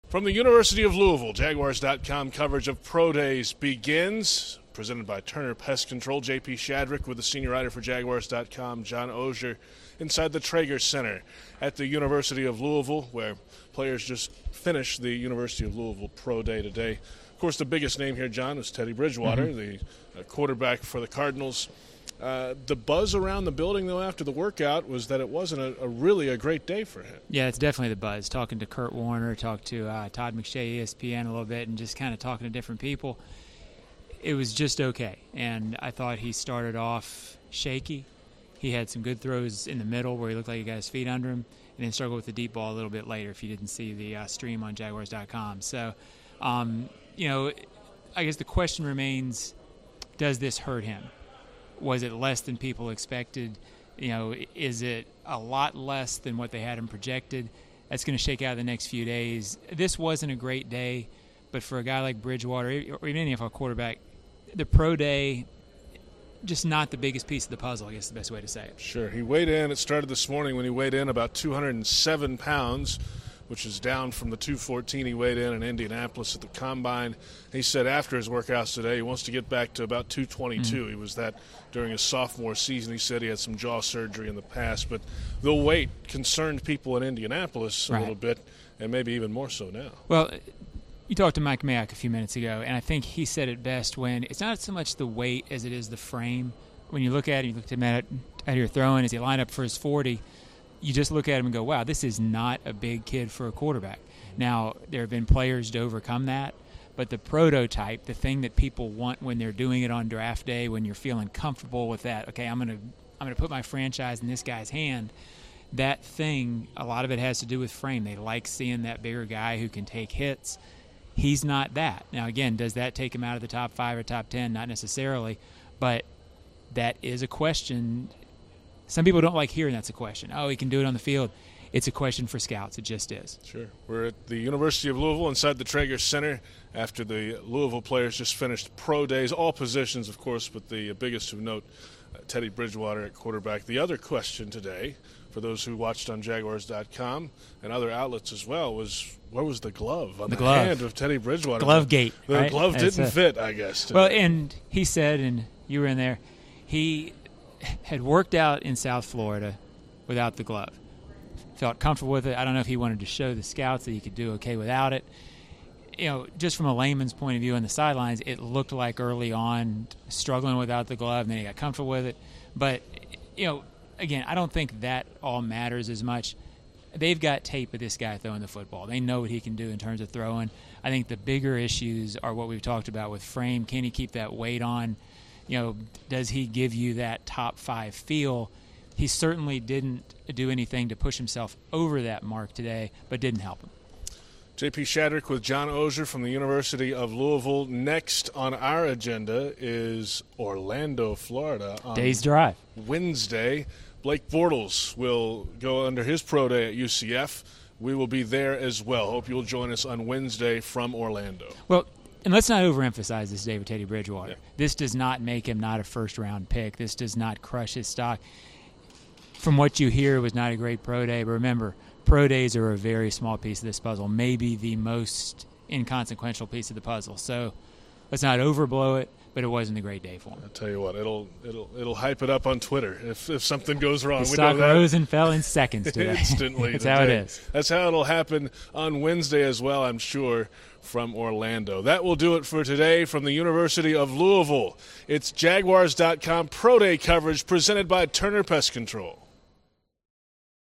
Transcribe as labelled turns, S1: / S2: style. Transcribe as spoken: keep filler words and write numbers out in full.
S1: From the University of Louisville, Jaguars dot com coverage of Pro Days begins. Presented by Turner Pest Control. J P Shadrick with the senior writer for Jaguars dot com, John Oehser, inside the Traeger Center at the University of Louisville, where players just finished the University of Louisville Pro Day today. Of course, the biggest name here, John, was Teddy Bridgewater, mm-hmm. the uh, quarterback for the Cardinals. Uh, the buzz around the building, though, after the workout was that it wasn't a, a really a great day for him.
S2: Yeah, it's definitely the buzz. Talking to Kurt Warner, talked to uh, Todd McShay, E S P N a little bit, and just kind of talking to different people. It was just okay, and I thought he started off shaky. He had some good throws in the middle where he looked like he got his feet under him, and then struggled with the deep ball a little bit later if you didn't see the uh, stream on Jaguars dot com. So, um, you know, I guess the question remains, does this hurt him? Was it less than people expected? You know, is it a lot less than what they had him projected? That's going to shake out the next few days. This wasn't a great day, but for a guy like Bridgewater, or even any of our quarterback, the pro day, just not the biggest piece of the puzzle, I guess is the best way to say it.
S1: Sure. He weighed in. It started this morning when he weighed in about two hundred seven pounds, which is down from the two fourteen he weighed in in Indianapolis at the Combine. He said after his workouts today he wants to get back to about two twenty-two. Mm-hmm. He was that during his sophomore season. He said he had some jaw surgery in the past, but the weight concerned people in Indianapolis a
S2: right.
S1: little bit, and maybe even more so now.
S2: Well, you talked to Mike Mayock a few minutes ago, and I think he said it best when it's not so much the weight as it is the frame. When you look at him, you look at him at, at your throwing as he lined up for his forty, you just look at him and go, wow, this is not a big kid for a quarterback. Now, there have been players to overcome that, but the prototype, the thing that people want when they're doing it on draft day, when you're feeling comfortable with that, okay, I'm going to I'm going to put my franchise in this guy's hand, that thing, a lot of it has to do with frame. They like seeing that bigger guy who can take hits. He's not that. Now, again, does that take him out of the top five or top ten? Not necessarily, but that is a question. Some people don't like hearing that's a question. Oh, he can do it on the field. It's a question for scouts. It just is.
S1: Sure. We're at the University of Louisville inside the Traeger Center after the Louisville players just finished pro days, all positions, of course, but the biggest of note, uh, Teddy Bridgewater at quarterback. The other question today, for those who watched on Jaguars dot com and other outlets as well, was where was the glove on
S2: the,
S1: the
S2: glove.
S1: hand of Teddy Bridgewater?
S2: Glove gate.
S1: The
S2: right?
S1: glove
S2: That's
S1: didn't
S2: a,
S1: fit, I guess. Today.
S2: Well, and he said, and you were in there, he had worked out in South Florida without the glove. Felt comfortable with it. I don't know if he wanted to show the scouts that he could do okay without it. You know, just from a layman's point of view on the sidelines, it looked like early on struggling without the glove, and then he got comfortable with it. But, you know, again, I don't think that all matters as much. They've got tape of this guy throwing the football. They know what he can do in terms of throwing. I think the bigger issues are what we've talked about with frame. Can he keep that weight on? You know, does he give you that top five feel? He certainly didn't do anything to push himself over that mark today, but didn't help him.
S1: J P Shadrick with John Oehser from the University of Louisville. Next on our agenda is Orlando, Florida. On
S2: Day's drive.
S1: Wednesday. Blake Bortles will go under his pro day at U C F. We will be there as well. Hope you'll join us on Wednesday from Orlando.
S2: Well, and let's not overemphasize this day with Teddy Bridgewater.
S1: Yeah.
S2: This does not make him not a first-round pick. This does not crush his stock. From what you hear, it was not a great pro day. But remember, pro days are a very small piece of this puzzle, maybe the most inconsequential piece of the puzzle. So let's not overblow it, but it wasn't a great day for him.
S1: I'll tell you what, it'll it'll it'll hype it up on Twitter if if something goes wrong.
S2: The
S1: we
S2: stock
S1: know that.
S2: rose and fell in seconds today.
S1: Instantly.
S2: That's
S1: today.
S2: how it is.
S1: That's how it'll happen on Wednesday as well, I'm sure, from Orlando. That will do it for today from the University of Louisville. It's Jaguars dot com Pro Day coverage presented by Turner Pest Control.